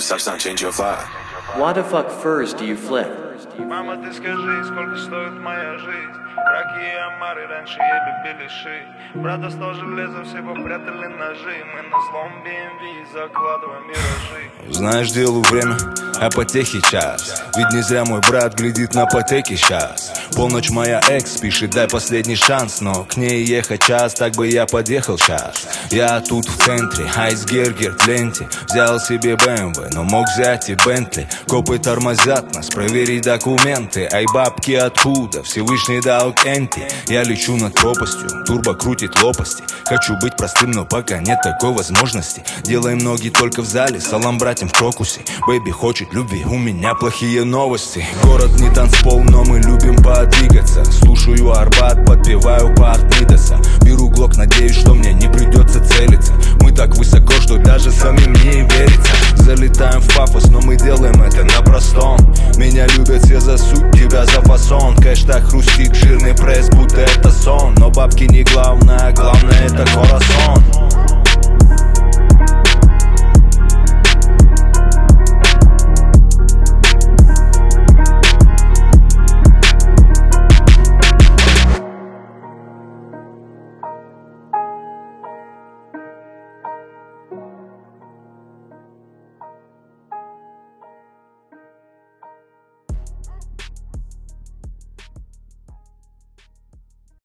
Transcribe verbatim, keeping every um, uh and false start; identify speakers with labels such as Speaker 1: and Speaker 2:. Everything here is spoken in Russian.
Speaker 1: such don't change your fire.
Speaker 2: What the fuck furs do you flip?
Speaker 3: Мама, ты скажи, сколько стоит моя жизнь? Раки и омары раньше ели беляши. Брат достал железо, все попрятали ножи. Мы на злом би эм ви закладываем миражи.
Speaker 4: Знаешь, делу время, а потехи час. Ведь не зря мой брат глядит на потеки сейчас. Полночь моя экс пишет, дай последний шанс. Но к ней ехать час, так бы я подъехал сейчас. Я тут в центре, айсбергер в ленте. Взял себе бэ эм вэ, но мог взять и Бентли. Копы тормозят нас, проверить документы. Ай, бабки откуда? Всевышний дал кенти. Я лечу над пропастью, турбо крутит лопасти. Хочу быть простым, но пока нет такой возможности. Делаем ноги только в зале, салам братьям в крокусе. Бэйби хочет любви, у меня плохие новости. Город не танцпол, но мы любим подвигаться. Слушаю Арбат, подпеваю парт Мидаса. Беру глок, надеюсь, что мне не придется целиться. Мы так высоко, что даже самим не верится. Залетаем в пафос, но мы делаем это на простом. Меня любят все за суть, тебя за фасон. Кэш так хрустит, жирный пресс, будто это сон. Но бабки не главное, главное это коразон.